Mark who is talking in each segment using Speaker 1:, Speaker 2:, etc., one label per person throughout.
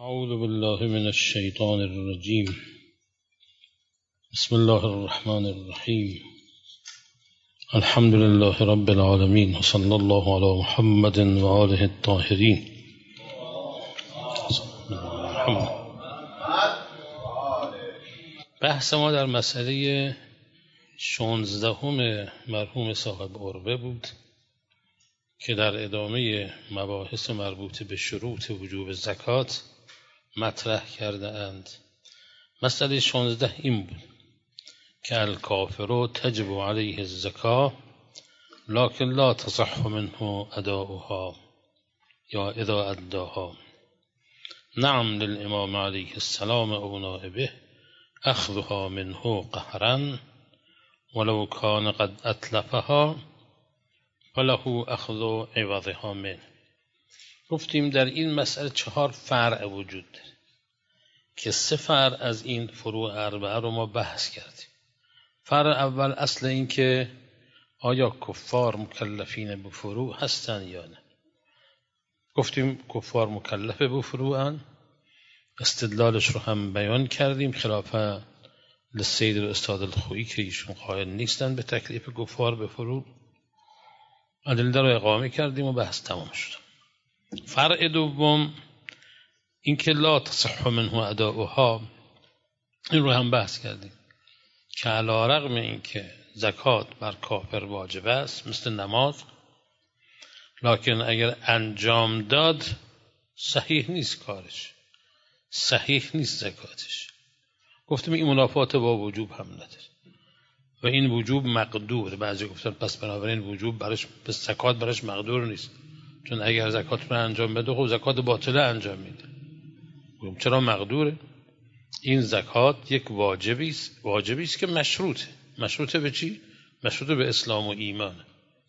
Speaker 1: أعوذ بالله من الشيطان الرجيم. بسم الله الرحمن الرحيم. الحمد لله رب العالمين، وصلى الله على محمد وآله الطاهرين. بحث ما در مسئله 16 مرحوم صاحب عربه بود که در ادامه مباحث مربوط به شروط وجوب زکات مطرح کرده اند. مسئله 16 این بود که الکافر تجب علیه الزکاة لکن لا تصح منه اداؤها یا اذا اداها. نعم للامام علیه السلام او نائبه اخذها منه قهرا ولو کان قد اتلفها فله اخذ عوضها منه. گفتیم در این مسئله 4 فرع وجود داره که 3 فرع از این فروع اربعه رو ما بحث کردیم. فرع اول اصل این که آیا کفار مکلفین به فروع هستن یا نه. گفتیم کفار مکلف به فروعن، استدلالش رو هم بیان کردیم خلاف لسید الاستاد الخویی که ایشون قائل نیستن به تکلیف کفار به فروع. ادله رو اقامه کردیم و بحث تمام شد. فرع دوم این که لا تصح منه اداؤها، این رو هم بحث کردیم که علی رغم این که زکات بر کافر واجب است مثل نماز، لکن اگر انجام داد صحیح نیست کارش، صحیح نیست زکاتش. گفتیم این منافات با وجوب هم نداره و این وجوب مقدور. بعضی گفتن پس بنابراین وجوب برش به زکات برش مقدور نیست، چون اگر زکات رو انجام بده خب زکات باطله انجام میده. گفتم چرا مقدوره؟ این زکات یک واجبی است که مشروطه به چی؟ مشروطه به اسلام و ایمان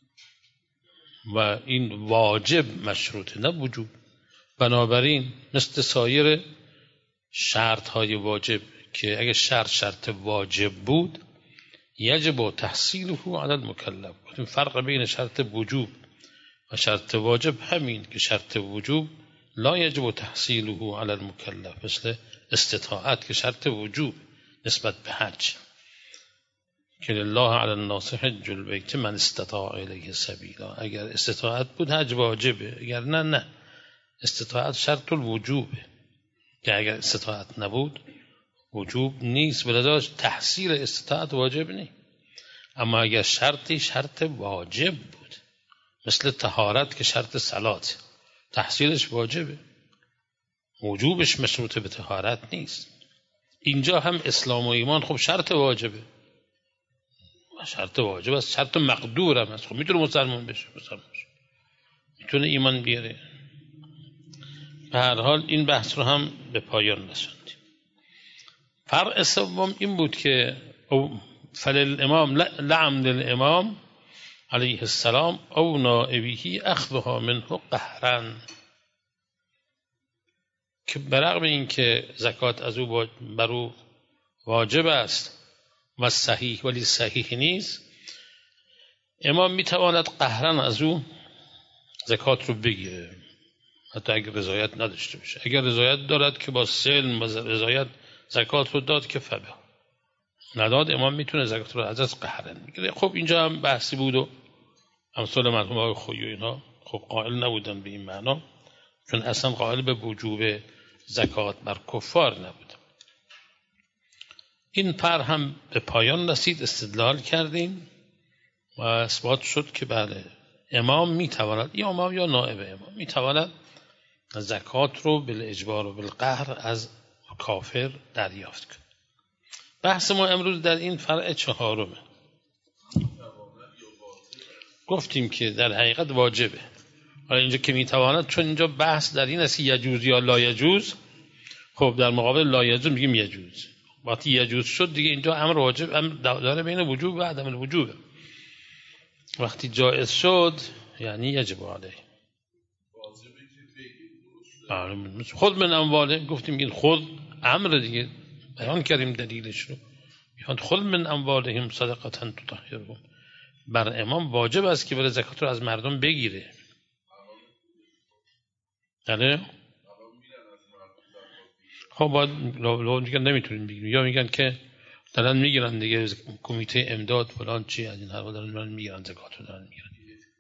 Speaker 1: و این واجب مشروطه نه وجوب. بنابراین مثل سایر شرط های واجب که اگه شرط واجب بود یجب تحصیله علی المکلف. گفتیم فرق بین شرط وجوب و شرط واجب همین که شرط وجوب لا یجب تحصیله علی المکلف، مثل استطاعت که شرط وجوب نسبت به حج که لله علی الناس حج البیت من استطاع الیه سبیلا. اگر استطاعت بود حج واجبه، اگر نه استطاعت شرط الوجوبه که اگر استطاعت نبود وجوب نیست، ولذا تحصیل استطاعت واجب نیست. اما اگر شرط واجب بود مثل طهارت که شرط صلات تحصیلش واجبه، وجوبش مشروط به طهارت نیست. اینجا هم اسلام و ایمان خب شرط واجبه، شرط واجب است، شرط مقدور هم است. خب میتونه مسلمان بشه، میتونه ایمان بیاره. به هر حال این بحث رو هم به پایان رسوندیم. فرع سوم این بود که فللامام لعم للامام علیه السلام او نائبه اخذها منه قهرا، که برغم این که زکات از او بر او واجب است و صحیح ولی صحیح نیست، امام میتواند قهرا از او زکات رو بگیره حتی اگر رضایت نداشته باشه. اگر رضایت دارد که با سلم و رضایت زکات رو داد که فبه، نداد امام میتونه زکات رو از قهرا بگیره. خب اینجا هم بحثی بود و امثال مرحوم آقای خویی و اینها خب قائل نبودن به این معنا، چون اصلا قائل به وجوب زکات بر کفار نبود. این پر هم به پایان رسید، استدلال کردیم و اثبات شد که بله امام میتواند، یا امام یا نائب امام میتواند زکات رو بالاجبار و بالقهر از کافر دریافت کنه. بحث ما امروز در این فرع 4. گفتیم که در حقیقت واجبه. حالا اینجا که میتواند، چون اینجا بحث در این است یجوز یا لا یجوز، خب در مقابل لا یجوز میگیم یجوز. وقتی یجوز شد دیگه اینجا امر واجب، امر داره بین وجوب و عدم الوجوب. وقتی جایز شد یعنی یجب علیه. خود من امواله، گفتیم این خود امر دیگه بیان کردیم دلیلش رو. میخواد خود من اموالهم صدقه تطهرهم، بر امام واجب است که بره زکات رو از مردم بگیره. خب باید میگن نمیتونیم بگیریم، یا میگن که دارن میگیرن دیگه، کمیته امداد فلان چی از این حرفا دارن میگیرن، زکات رو دارن میگیرن.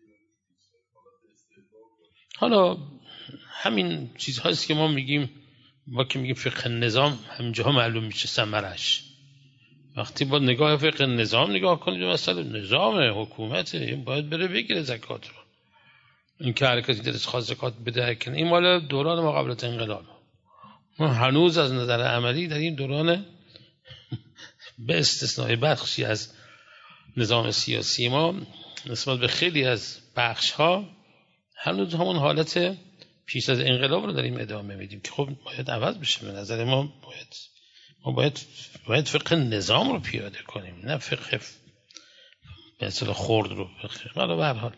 Speaker 1: حالا همین چیزهاست که ما میگیم، ما که میگیم فقه نظام، همینجاها معلوم میشه ثمرش. وقتی با نگاه فقه نظام نگاه کنید، مثلا نظام حکومت این باید بره بگیره زکات رو. این که هر کسی دلش خواست زکات بده کنه، این مال دوران ما قبل از انقلاب. ما هنوز از نظر عملی در این دوران به استثنای بخشی از نظام سیاسی ما نسبت به خیلی از بخش ها هنوز همون حالت پیش از انقلاب رو داریم ادامه میدیم که خب باید عوض بشه. به نظر ما باید فقه نظام رو پیاده کنیم، نه فقه به اصطلاح خرد رو. ولی به هر حال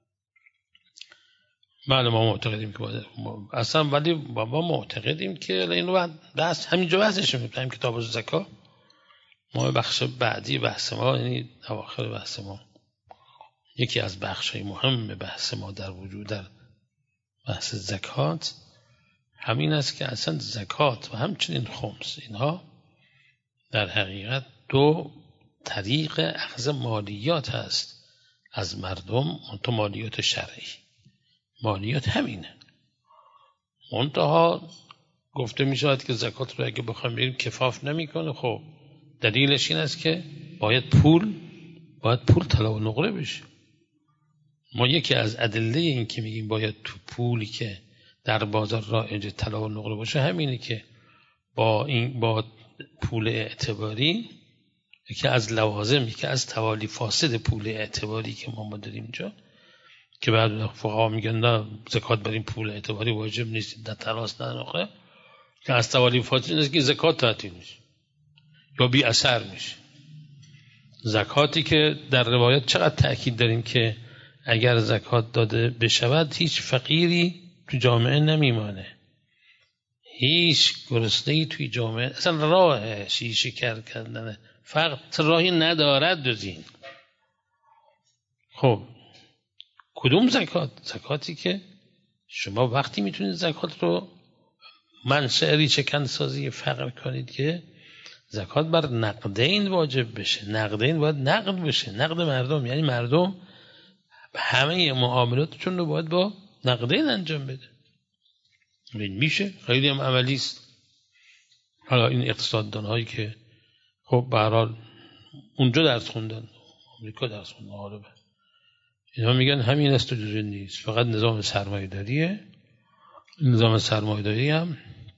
Speaker 1: بله ما معتقدیم که اصلا، ولی بابا معتقدیم که این رو دست همینجا بحثش می‌کنیم کتاب زکات. ما بخش بعدی بحث ما، یعنی اواخر بحث ما، یکی از بخش‌های مهم بحث ما در وجود در بحث زکات همین است که اصلا زکات و همچنین خمس اینها در حقیقت دو طریق اخذ مالیات هست از مردم، منتها مالیات شرعی. مالیات همینه، منتها گفته می شود که زکات رو اگه بخوایم بریم کفاف نمیکنه. خب دلیلش این است که باید پول طلا و نقره بشه. ما یکی از ادله این که میگیم باید تو پولی که در بازار رایج طلا و نقره باشه همینه که با پول اعتباری، یکی از لوازم، یکی از توالی فاسد پول اعتباری که ما داریم اینجا، که بعد فقها میگن نه زکات بر این پول اعتباری واجب نیست، نه طلاست نه نقره، که از توالی فاسد نیست که زکات تعطیل میشه یا بی اثر میشه. زکاتی که در روایت چقدر تأکید داریم که اگر زکات داده بشود هیچ فقیری تو جامعه نمیمانه، هیچ گرسنه‌ای توی جامعه اصلا راه شیشه کردن فقر راهی ندارد جز این. خب کدوم زکات؟ زکاتی که شما وقتی میتونید زکات رو منشأ ریشه‌کن سازی فقر کنید که زکات بر نقدین واجب بشه. نقدین باید نقد بشه، نقد مردم، یعنی مردم همه معاملاتشون رو باید با نقدین انجام بده. این میشه خیلی هم عملی است. حالا این اقتصاددان هایی که خب به هر حال اونجا درس خوندن، آمریکا درس خوندن، غالبا اینا میگن همین است و جز نیست، فقط نظام سرمایه‌داریه. نظام سرمایه‌داری هم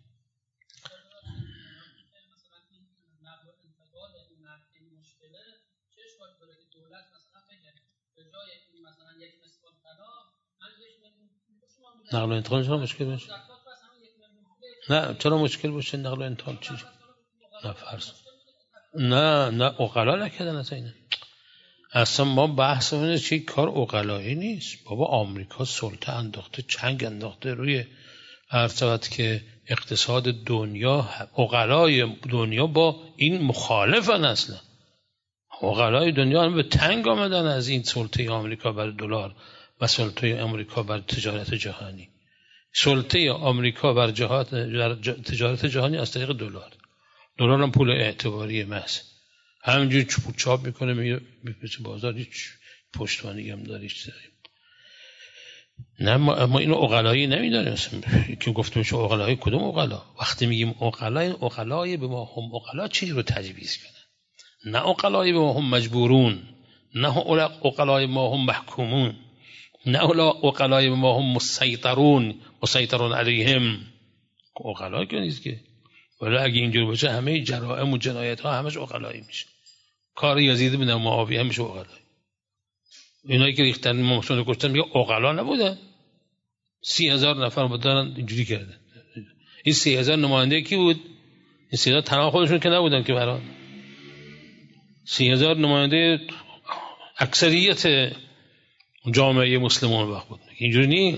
Speaker 1: نقل و انتقال چرا مشکل باشه؟ نه چرا مشکل باشه نقل و انتقال؟ چی؟ نه فرض نه عقلا نکردن اصلا اینه. اصلا ما بحث اینه چه کار عقلایی نیست. بابا آمریکا سلطه انداخته، چنگ انداخته روی هرچند که اقتصاد دنیا، عقلای دنیا با این مخالفن. اصلا عقلای دنیا هم به تنگ آمدن از این سلطه آمریکا بر دلار و سلطه آمریکا بر تجارت جهانی. سلطه آمریکا بر تجارت جهانی از طریق دلار هم پول اعتباری محض، همینجوری چاپ میکنه میپیچه بازار، هیچ پشتوانی هم داره هیچ داریم. نه ما اینو عقلایی نمیداریم. که گفته میشه عقلایی، کدوم عقلا؟ وقتی میگیم عقلا، این عقلای به ما هم عقلا چی رو تجویز کنن؟ نه عقلای به ما هم مجبورون، نه عقلای ما هم محکومون، نه عقلای به ما هم مسیطرون علیهم. عقلا که نیست که. ولی اگه اینجور باشه همه جرائم و جنایت ها همش عقلایی میشه. کار یزید بن معاویه همیشه عقلایی. اینایی که ریختن محسن رو کشتن میگه عقلا نبودن. 30,000 نفر بودن اینجوری کردن. این 30,000 نماینده کی بود؟ این 30,000 تنها خودشون که نبودن که برای 30,000 نماینده اکثریت جامعه مسلمان وقت بود. اینجوری نیست.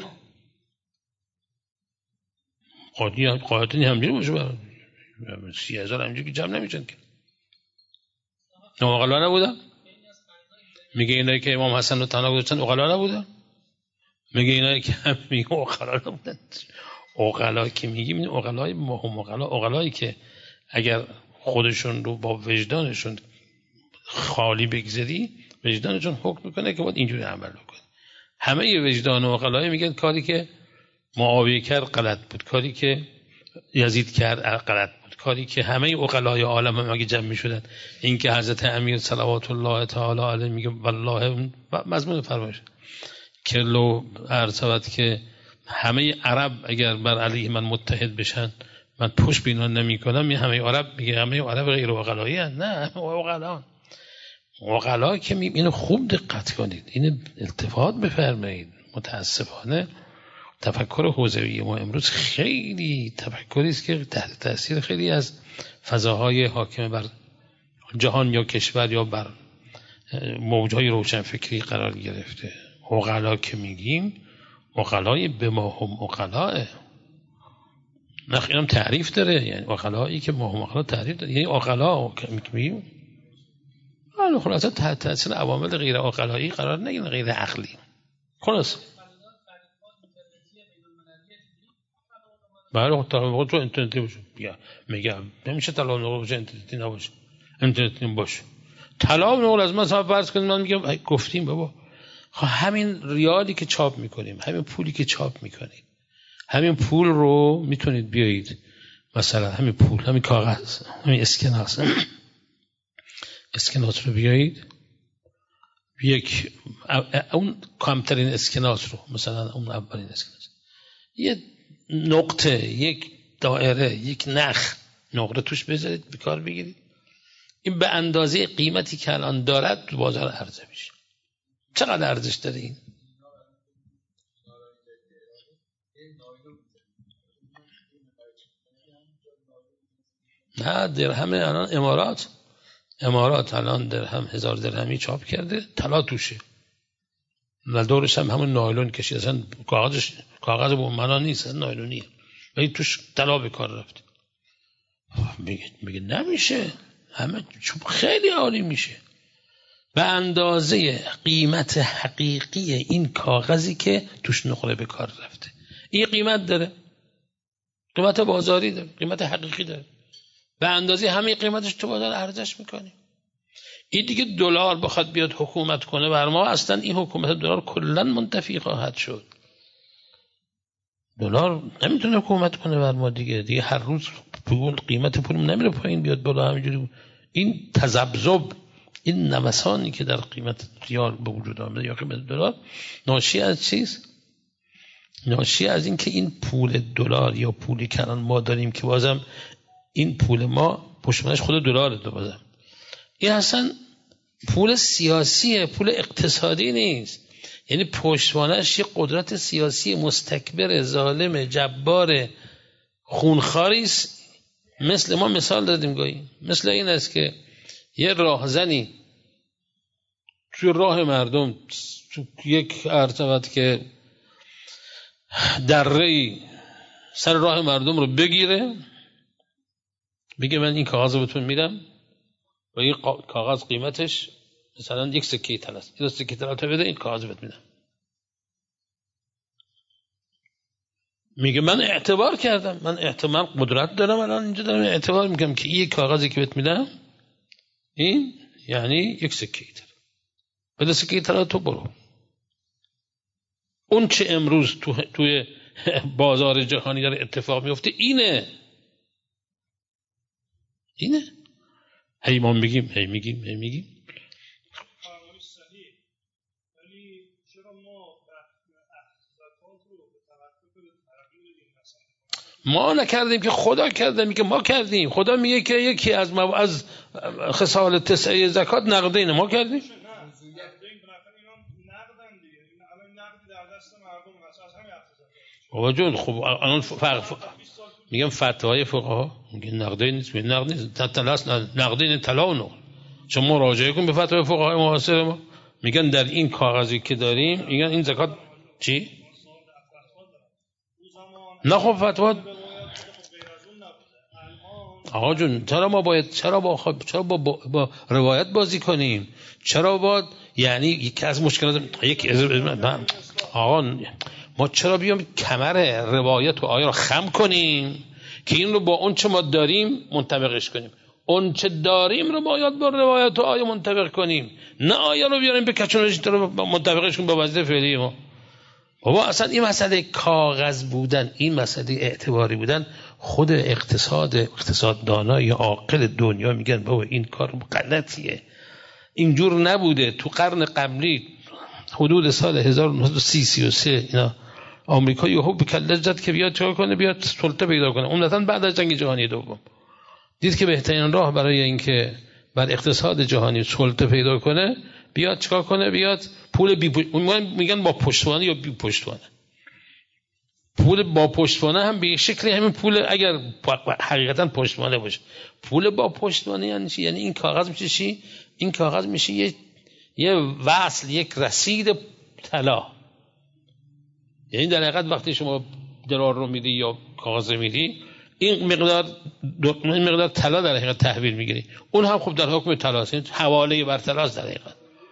Speaker 1: قاعدتنی همجوری باشه برای 30,000 همجوری که جمع نمیشن که. عقلا نبودن؟ میگه اینایی که امام حسن رو تنها گذاشتن عقلا نبودن؟ میگه اینایی که هم میگه عقلا نبودن. عقلا که میگیم این عقلای مهم، عقلایی که اگر خودشون رو با وجدانشون خالی بگذاری، وجدانشون حکم میکنه که باید اینجوری عمل کنه. همه وجدان و عقلای میگن کاری که معاویه کرد غلط بود، کاری که یزید کرد غلط بود، کاری که همه عقلای عالم هم اگه جمع میشدن، این که حضرت امیر صلوات الله تعالی علیه میگه والله مضمون فرمایش که لو ارتبط که همه عرب اگر بر علیه من متحد بشن من پشت بینا نمی کنم، همه عرب میگه همه عرب غیر عقلایی هستند. نه، همه عقلا که اینو خوب دقت کنید، اینو التفات بفرمایید. متاسفانه تفکر حوزوی ما امروز خیلی تفکری است که تحت تاثیر خیلی از فضاهای حاکم بر جهان یا کشور یا بر موجهای روشنفکری قرار گرفته. عقلا که میگیم عقلای به ما هم عقلاه، نخ اینم تعریف داره، یعنی عقلایی که ما هم عقلا تعریف داره، یعنی عقلا که میگیم خلاصه تحت تاثیر عوامل غیر عقلایی قرار نگیرن، غیر عقلی. خلاص برای طالب تو اینترنتی باشه، میگم نمیشه طلاب نقل باشه اینترنتی نباشه، اینترنتی باشه. طلاب نقل از مثلا فرض کنید من میگم گفتیم بابا همین ریالی که چاپ میکنیم، همین پولی که چاپ میکنیم، همین پول رو میتونید بیایید مثلا همین پول، همین کاغذ، همین اسکناس رو بیایید یک اون کمترین اسکناس رو، مثلا اون اولین اسکناس، یه نقطه، یک دایره، یک نخ نقره توش بذارید به کار بگیرید، این به اندازه قیمتی که الان دارد تو بازار عرضه میشه. چقدر ارزش داره این؟ نه درهم الان امارات الان درهم 1000 درهمی چاپ کرده، طلا توشه و دورش هم همون نایلون کشیده، اصلا کاغذ به معنا نیست، نایلونیه ولی توش طلا به کار رفته. میگه نمیشه، همه خیلی عالی میشه به اندازه قیمت حقیقی این کاغذی که توش نقره به کار رفته. این قیمت داره، قیمت بازاری داره، قیمت حقیقی داره، به اندازه همه قیمتش تو بازار ارزش میکنی. این دیگه دلار بخواد بیاد حکومت کنه بر ما، اصلا این حکومت دلار کلا منتفی خواهد شد. دلار نمیتونه حکومت کنه بر ما دیگه هر روز قیمت پولم نمیره پایین بیاد بالا همینجوری. این تذبذب، این نوسانی که در قیمت ریال به وجود آمده یا قیمت دلار ناشی از چیست؟ ناشی از این که این پول دلار یا پولی که الان ما داریم که بازم این پول ما پشتوانش خود دلاره، بازم این اصلا پول سیاسیه، پول اقتصادی نیست. یعنی پشتوانش یه قدرت سیاسی مستکبر، ظالم، جبار، خونخواری است. مثل ما مثال دادیم گاهی، مثل این است که یه راهزنی توی راه مردم تو یک ارتباط که دره‌ای سر راه مردم رو بگیره، بگه من این کاغذ رو بهتون میدم و این کاغذ قیمتش مثلا 1 سکه طلاست، این سکه طلا تو بده، این کاغذ رو بهت میدم. میگه من اعتبار کردم، من قدرت دارم، الان اینجا دارم اعتبار میکنم که این کاغذی که بهت میدم این یعنی 1 سکه طلا، بده سکه طلا تو برو. اون چه امروز توی بازار جهانی داره اتفاق میفته اینه. هی ما میگیم ما نکردیم که خدا کرده، میگه ما کردیم. خدا میگه که یکی از خصال 9 زکات نقدینه، ما کردیم. بابا جون خب الان میگم فتوای فقها میگه نقدین نیست، نقد نیست، نقدین طلا و نقد. شما مراجعه کن به فتوای فقهای معاصر ما، میگن در این کاغذی که داریم میگن این زکات چی؟ نه خب فتوا آقا جون چرا با روایت بازی کنیم؟ چرا باید یعنی یکی از مشکلات آقا ما چرا بیام کمر روایت و آیه رو خم کنیم که این رو با اون چه ما داریم منطبقش کنیم، اون چه داریم رو باید با روایت و آیه منطبق کنیم، نه آیه رو بیاریم بکچونش رو منطبقش کنیم با وظیفه فعلی ما. بابا اصلا این مسئله کاغذ بودن، این مسئله اعتباری بودن، خود اقتصاددانا یا عاقل دنیا میگن بابا این کار غلطیه، اینجور نبوده. تو قرن قبلی حدود سال 1933 اینا آمریکا یهو به کله زد که بیاد چیکار کنه، بیاد سلطه پیدا کنه. عمدتاً بعد از جنگ جهانی دوم دید که بهترین راه برای اینکه بر اقتصاد جهانی سلطه پیدا کنه بیاد چیکار کنه، بیاد پول میگن با پشتوانه یا بی پشتوانه. پول با پشتوانه هم به شکلی همین پول اگر حقیقتا پشتوانه باشه. پول با پشتوانه یعنی چی؟ یعنی این کاغذ میشه چی؟ این کاغذ میشه یه وصل، یک رسید طلا. یعنی در حقیقت وقتی شما دلار رو میدی یا کاغذ میدی، این مقدار طلا در حقیقت تحویل میگیری. اون هم خب در حکم طلاست، حواله بر طلاست در حقیقت.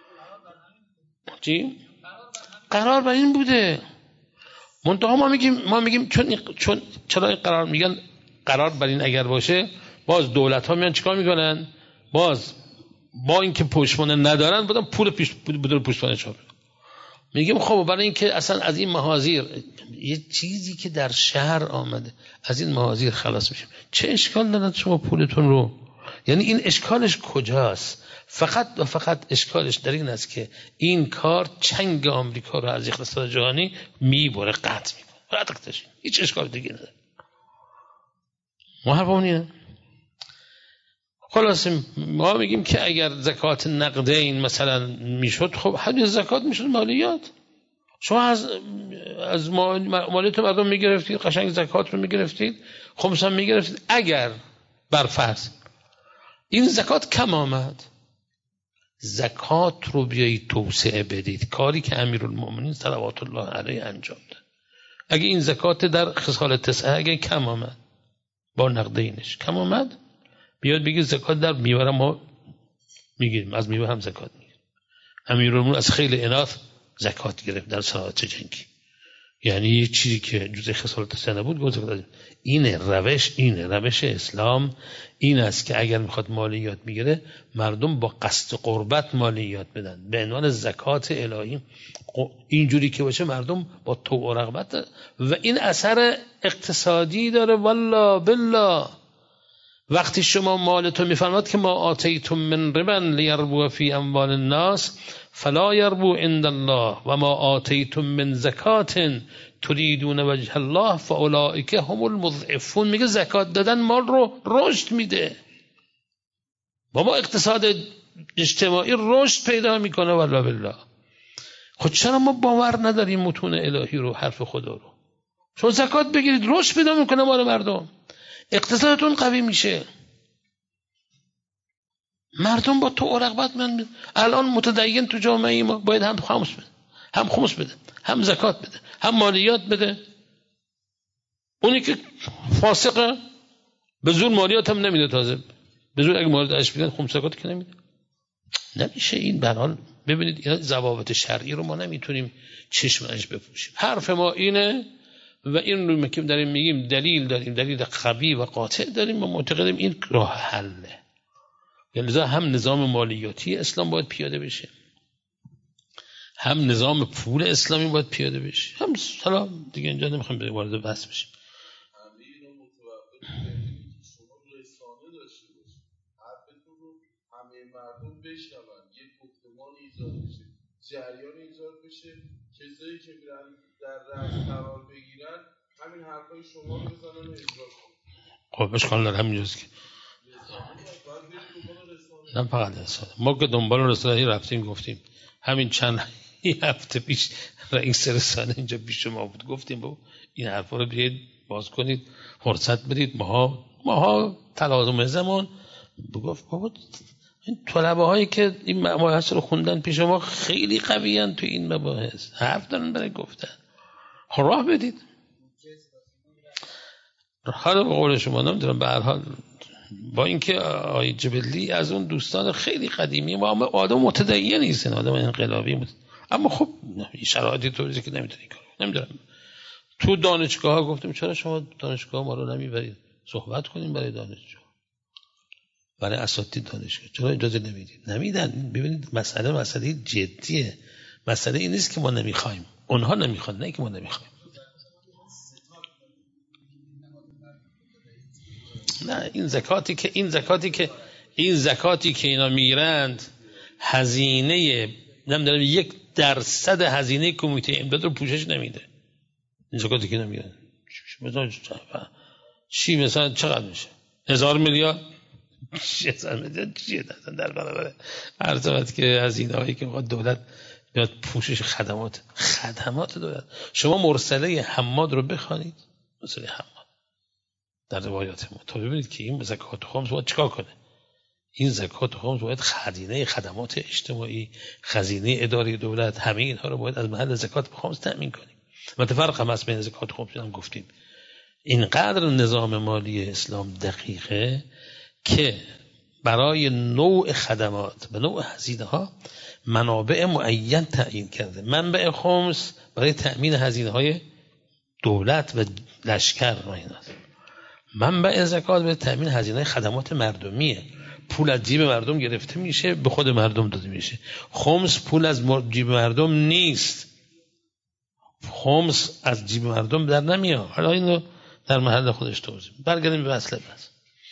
Speaker 1: چی؟ قرار بر این بوده. منتها ما میگیم چون چرا این قرار میگن قرار بر این اگر باشه، باز دولت ها میان چیکار میکنن؟ باز با اینکه پشتوانه ندارن بدن پول بدون پشتوانه چاپ. میگیم خب برای اینکه اصلا از این محاذیر، یه چیزی که در شهر آمده، از این محاذیر خلاص میشیم، چه اشکال دارد شما پولتون رو؟ یعنی این اشکالش کجاست؟ فقط و فقط اشکالش در این است که این کار چنگ آمریکا رو از اقتصاد جهانی میبره، قطع میکنه. قطعش هیچ اشکال دیگه نداره. ما حرفمون اینه. خلاص ما میگیم که اگر زکات نقدین مثلا میشد، خب همین زکات میشد مالیات. شما از مالیات مردم میگرفتید، قشنگ زکات رو میگرفتید، خمس هم میگرفتید. اگر برفرض این زکات کم آمد، زکات رو بیایید توسعه بدید، کاری که امیرالمومنین صلوات الله علیه انجام داد. اگه این زکات در خصال تسعه اگه کم آمد، با نقدینش کم آمد، بیاد بگید زکات در میوه ما میگیریم، از میوه هم زکات میگیریم. امیرالمومنین از خیل اناث زکات گرفت در ساعات جنگی. یعنی یه چیزی که جزء خصال تسعه نبود گفت زکات. اینه روش اسلام این است که اگر میخواد مالیات میگیره، مردم با قصد قربت مالیات بدن به عنوان زکات الهی. اینجوری که باشه مردم با طوع و رغبت، و این اثر اقتصادی داره. والله بالله وقتی شما مالتو میفرماد که ما آتیتم من ربا لیربو فی اموال الناس فلا یربو عند الله و ما آتیتم من زکات تریدون وجه الله فاولئک هم المضعفون. میگه زکات دادن مال رو رشد میده. بابا اقتصاد اجتماعی رشد پیدا میکنه. والله بالله. خود چرا ما باور نداریم متون الهی رو، حرف خدا رو؟ شما زکات بگیرید رشد پیدا میکنه مال مردم، اقتصادتون قوی میشه. مردم با تو رغبت الان متدین تو جامعه ما باید هم خمس بده، هم زکات بده، هم مالیات بده. اونی که فاسقه به زور مالیات هم نمیده، تازه به زور اگه مالیاتش بدن خمس زکات که نمیده. نمیشه این. به هر حال ببینید این ضوابط شرعی رو ما نمیتونیم چشمش بپوشیم. حرف ما اینه و این رو که داریم میگیم دلیل داریم، دلیل قوی و قاطع داریم و معتقدیم این راه حله. لذا هم نظام مالیاتی اسلام باید پیاده بشه، هم نظام پول اسلامی باید پیاده بشه، هم سلام دیگه. اینجا نمیخوایم به وارد بحث بشیم.
Speaker 2: شما رسانه داشته باشید، حرفتون رو همه مردم بشنون، یک گفتمان ایجاد بشه، جریان ایجاد بشه، کسایی که میرن در رأس قرار بگیرن همین حرفای شما رو بزنن و اجرا کنن.
Speaker 1: خب اشکال داره همینجاست که نه فقط رسانه. ما که دنبال رسانه رفتیم گفتیم همین چند هفته پیش رئیس رسانه اینجا پیش ما بود، گفتیم بابا این حرفا رو بیاید باز کنید، فرصت بدید. ماها تلاطم زمان بگفت بابا این طلبه هایی که این مباحث رو خوندن پیش ما خیلی قویان تو این مباحث، حرف دارن برای گفتن، راه بدید. حالا به قول شما نمیدونم، به هر حال با اینکه آقای جبلی از اون دوستان خیلی قدیمی ما آدم متدین نیستن، آدم انقلابی بود، اما خب شرایطی طوریه که نمیتونی کار. نمیدونم تو دانشگاه ها گفتیم چرا شما دانشگاه ما رو نمیبرید صحبت کنیم برای دانشجو، برای اساتید دانشگاه چرا اجازه نمیدید؟ نمیدن. ببینید مسئله جدیه. مسئله این نیست که ما نمیخوایم، اونها نمیخوان، نه که ما نمیخوایم. نه این زکاتی که اینا میگیرند هزینه نمیدونم 1% هزینه کمیته امداد رو پوشش نمیده. این زکاتی که نمیگیرن چی مثلا چقدر میشه؟ 1000 میلیارد چیه در برابر ارزمت که هزینه هایی که دولت بیاد پوشش خدمات دولت. شما مرسله حماد رو بخوانید، مرسله حماد در روایات ما تا ببینید که این زکات خمس باید چیکار کنه. این زکات خمس باید خزینه خدمات اجتماعی، خزینه اداری دولت، همه اینها رو باید از محل زکات خمس تأمین کنیم. متفرق هم است بین زکات خمس هم گفتیم. اینقدر نظام مالی اسلام دقیقه که برای نوع خدمات و نوع هزینه ها منابع معین تعیین کرده. منبع خمس برای تأمین هزینه های دولت و لشکر و ایناست. منبع زکات برای تأمین هزینه خدمات مردمیه. پول از جیب مردم گرفته میشه به خود مردم داده میشه. خمس پول از جیب مردم نیست. خمس از جیب مردم در نمیاد. حالا اینو در محل خودش توضیح. برگردیم به اصل بحث.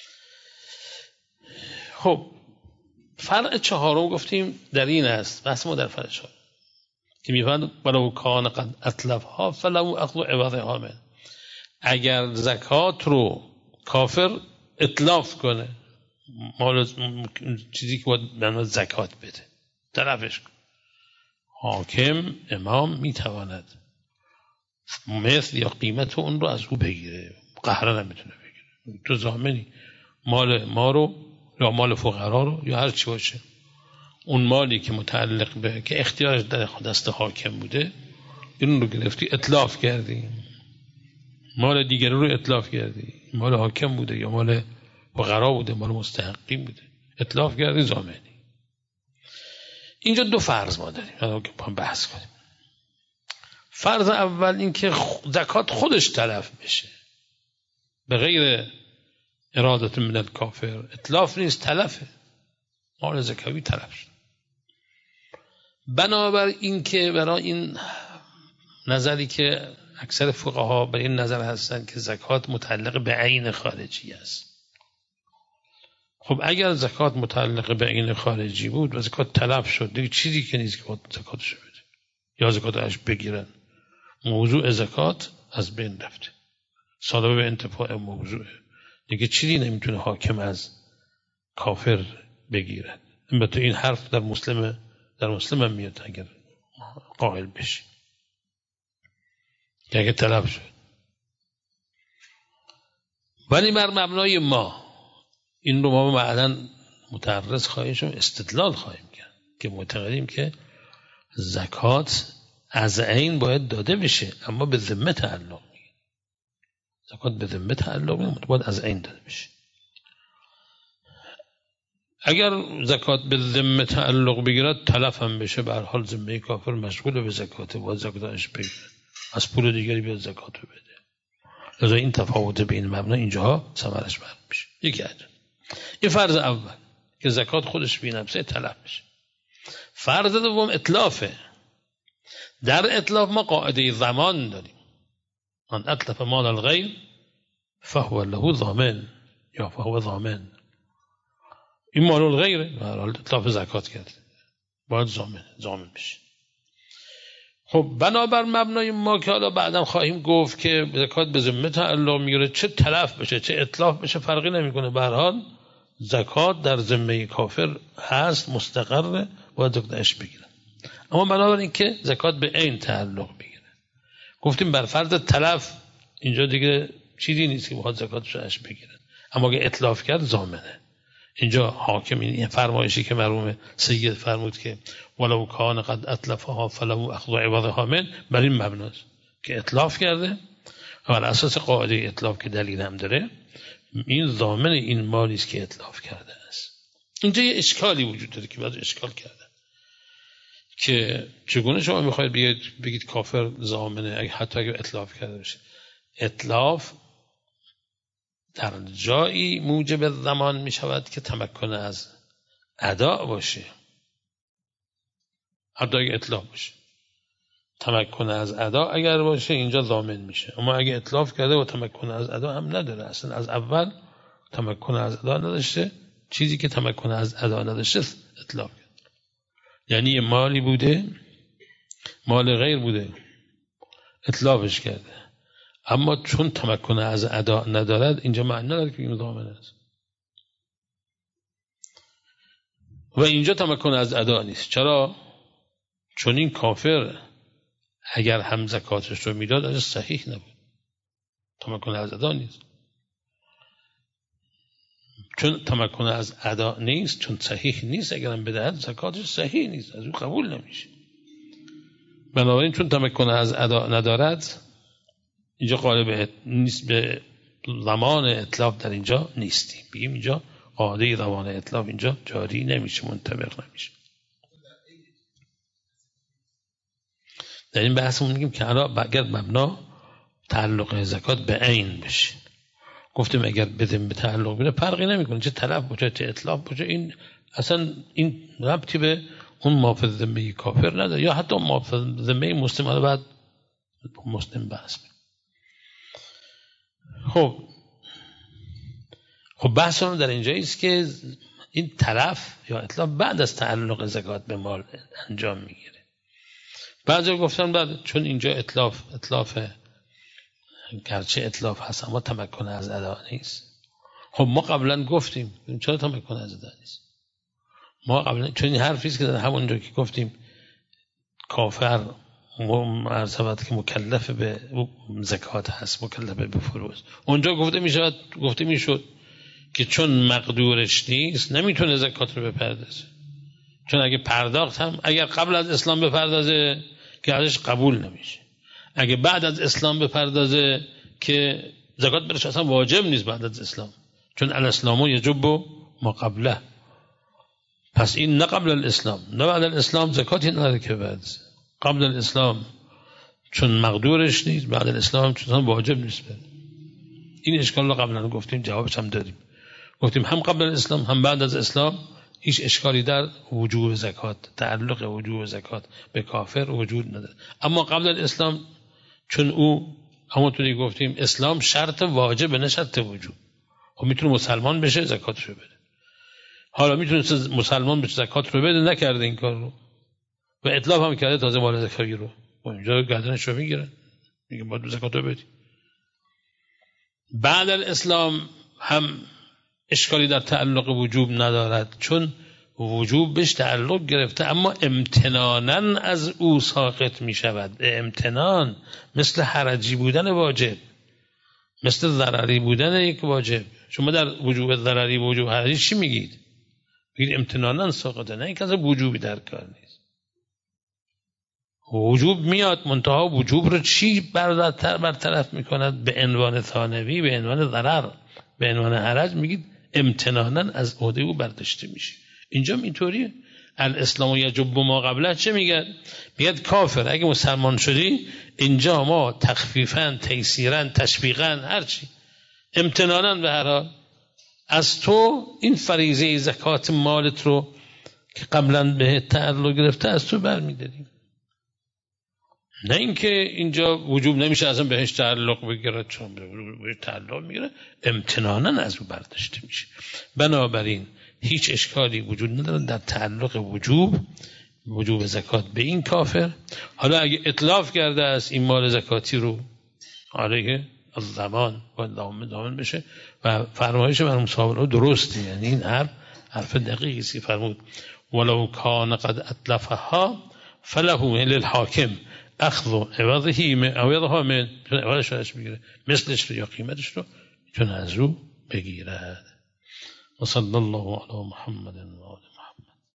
Speaker 1: خب فرع چهارم گفتیم در این است. بحث ما در فرع چهارم که میفهمد ولو کان قد اتلفها فلو اخذ عوضها من. اگر زکات رو کافر اتلاف کنه، مال چیزی که باید به زکات بده طرفش کنه، حاکم امام میتواند مثل یا قیمت اون رو از او بگیره. قهرا نمیتونه بگیره. تو ضامنی مال ما رو یا مال فقرا رو یا هر چی باشه، اون مالی که متعلق به که اختیارش در دست حاکم بوده این رو گرفتی اتلاف کردی، مال دیگر رو اتلاف کردی، مال حاکم بوده یا مال فقرا بوده، مال مستحقین بوده، اتلاف کردی ضامنی. اینجا دو فرض ما داریم الان که بحث کنیم. فرض اول این که زکات خودش تلف بشه به غیر ارادت من الکافر. اتلاف نیست، تلفه. مال زکاوی تلف شد. بنابر این که برای این نظری که اکثر فقها به این نظر هستند که زکات متعلق به عین خارجی است. خب اگر زکات متعلق به عین خارجی بود و زکات تلف شد دیگه چیزی که نیست که باید زکاتش بده یا زکاتش بگیرن. موضوع زکات از بین رفته، سالبه به انتفاع موضوعه. دیگه چیزی نمیتونه حاکم از کافر بگیره. البته این حرف در مسلم هم میاد اگر قائل بشی که اگر تلف شد. ولی بر مبنای ما این رو ما بعداً متعرض خواهیم شد، استدلال خواهیم کرد که معتقدیم که زکات از عین باید داده بشه اما به ذمه تعلق میگیره. زکات به ذمه تعلق میگیره، باید از عین داده بشه. اگر زکات به ذمه تعلق بگیرد تلف هم بشه، به هر حال ذمه کافر مشغول به زکات، باید زکاتش بگیره، از پول دیگری بیاد زکات بده. لذا این تفاوت بین مبنا اینجاها ثمرش معلوم میشه. یکی عجب. این فرض اول که زکات خودش بی نفسه تلف بشه. فرض دوم اتلافه. در اتلاف ما قاعده ضمان داریم. من اتلف مال الغیر فهو له ضامن یا فهو ضامن. این مال الغیره، به هر حال اتلاف زکات کرده، باید ضامن بشه. خب بنابر مبنای ما که حالا بعدم خواهیم گفت که زکات به ذمه تعلق میگیره، چه تلف بشه چه اتلاف بشه فرقی نمیکنه، به هر حال زکات در ذمه کافر هست، مستقره، باید زکاتش بگیره. اما بنابر این که زکات به عین تعلق بگیره، گفتیم بر فرض تلف اینجا دیگه چیزی نیست که باید زکاتش بگیره، اما اگه اتلاف کرد ضامنه. اینجا حاکم این فرمایشی که مرحوم سید فرمود که ولو کان قد اتلفها فلو اخذ عوضها من، بر این مبناست که اتلاف کرده و بر اساس قاعده اتلاف که دلیل هم داره این ضامن این مالی است که اتلاف کرده است. اینجا یه اشکالی وجود داره که باید اشکال کرده که چگونه شما میخواید بگید کافر ضامنه حتی اگه اتلاف کرده باشه. اتلاف در جایی موجب ضمان میشود که تمکن از ادا باشه، حتی اگه اتلاف باشه. تمکن از ادا اگر باشه اینجا ضامن میشه. اما اگه اتلاف کرده و تمکن از ادا هم نداره، اصلا از اول تمکن از ادا نداشته، چیزی که تمکن از ادا نداشته اتلاف کرده. یعنی مالی بوده، مال غیر بوده، اتلافش کرده، اما چون تمکن از ادا ندارد اینجا معنی نداره که این ضامن است. و اینجا تمکن از ادا نیست. چرا؟ چون این کافر اگر هم زکاتش رو میداد از صحیح نبود، تمکن از ادا نیست. چون تمکن از ادا نیست، چون صحیح نیست، اگرم بدهد زکاتش صحیح نیست، از او قبول نمیشه. بنابراین چون تمکن از ادا ندارد اینجا قالب نیست، به ضمان اتلاف در اینجا نیستیم. بگیم اینجا قاعده ضمان اتلاف اینجا جاری نمیشه، منطبق نمیشه. در این بحثمون میگیم که اگر مبنا تعلق زکات به عین بشه، گفتیم اگر بدیم به تعلق بده فرقی نمیکنه چه تلف باشه چه اتلاف باشه، این اصلا این ربطی به اون مافظ ذمه کافر نداره، یا حتی مافظ ذمه مسلم. حالا بعد مسلم بحث. خب بحثمون در اینجایی است که این تلف یا اتلاف بعد از تعلق زکات به مال انجام میگیره. بعضی گفتن بعد چون اینجا اتلاف گرچه اتلاف هست اما تمکن از ادا نیست. خب ما قبلا گفتیم چرا تمکن از ادا نیست؟ ما قبلا چون این حرفی است که در همونجا که گفتیم کافر مرتبط که مکلف به زکات هست، مکلف به فروض، اونجا گفته میشد که چون مقدورش نیست نمیتونه زکات رو بپردازه. چون اگه پرداخت هم اگر قبل از اسلام بپردازه که ازش قبول نمیشه، اگه بعد از اسلام بپردازه که زکات برش اصلا واجب نیست بعد از اسلام، چون الاسلام یجب ما قبله. پس این نه قبل الاسلام نه بعد الاسلام زکاتی نداره که بپردازه. قبل الاسلام چون مقدورش نیست، بعد الاسلام چون واجب نیست بره. این اشکال رو قبلا گفتیم، جوابش هم دادیم. گفتیم هم قبل الاسلام هم بعد از اسلام هیچ اشکالی در وجوب زکات، تعلق وجوب زکات به کافر وجود نداره. اما قبل الاسلام چون او همونطوری گفتیم اسلام شرط واجب نه شرط وجوب، خب میتونه مسلمان بشه زکات رو بده. حالا میتونه مسلمان بشه زکات رو بده، نکرده این کار رو و اطلاف هم کرده، تازه مال زکاتی رو و اینجا گردنش رو میگیرن، میگه باید زکات رو بدی. بعد الاسلام هم اشکالی در تعلق وجوب ندارد، چون وجوب بهش تعلق گرفته اما امتناناً از او ساقط می شود. امتنان مثل حرجی بودن واجب، مثل ضرری بودن یک واجب. شما در وجوب ضرری و وجوب حرجی چی میگید؟ میگید امتناناً ساقطه، نه اینکه از وجوبی در کار نیست. وجوب میاد، منتها وجوب رو چی برطرف میکند؟ به عنوان ثانوی، به عنوان ضرر، به عنوان حرج میگید امتناناً از عهده او برداشته میشه. اینجا اینطوریه. الاسلام یجب ما قبله چه میگه؟ میگه کافر اگه مسلمان شدی اینجا ما تخفیفاً، تیسیراً، تشویقاً، هرچی امتناناً به هر حال از تو این فریضه زکات مالت رو که قبلا به تعلق گرفته از تو برمیداریم. نه اینکه اینجا وجوب نمیشه اصلا بهش تعلق بگیره، چون بهش تعلق میگیره امتناناً از او برداشته میشه. بنابراین هیچ اشکالی وجود نداره در تعلق وجوب زکات به این کافر. حالا اگه اطلاف کرده است این مال زکاتی رو علیه از زمان باید دامن بشه و فرمایش مرحوم صاحب درسته. یعنی این حرف دقیقی است که فرمود ولو کان قد اتلفها فله للحاکم اخذ عوضها من عوضش بگیره، مثلش رو یا قیمتش رو چون از رو بگیرد. وصلی الله علی محمد و آله